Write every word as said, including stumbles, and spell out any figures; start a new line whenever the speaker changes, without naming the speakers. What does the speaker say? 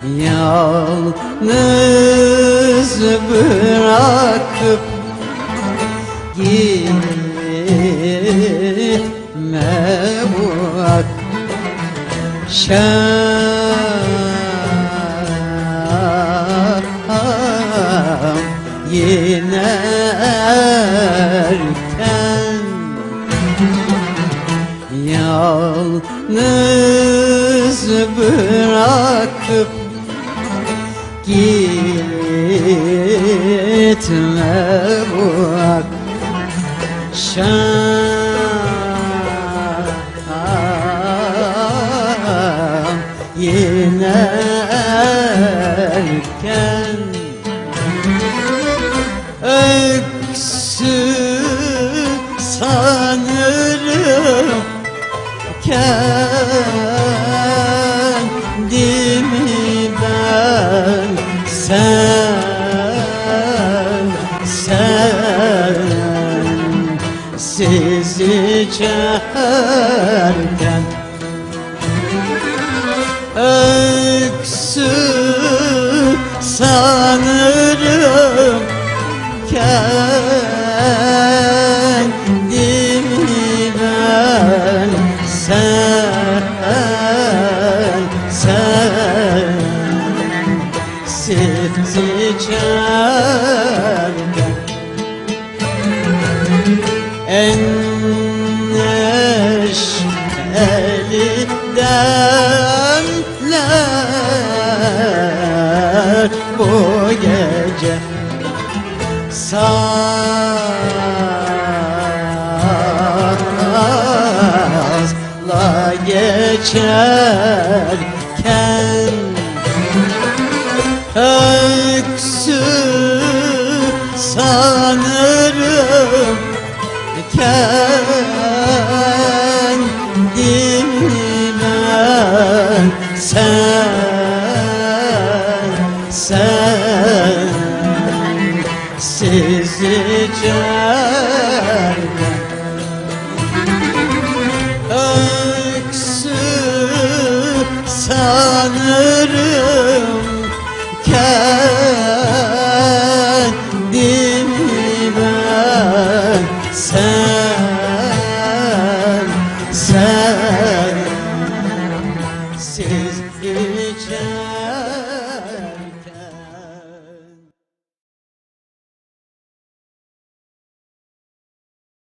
Yalnız bırakıp gitme bu akşam yine erken. Yalnız bırakıp gitme bu akşam yine erken. Öksüz sanırım kendimi ben, sen, sensiz içerken. Öksüz sanırım kendimi ben, sen, sensiz içerken. En neşeli demler bu gece sazla geçerken. Öksüz sanırım kendimi ben, sen,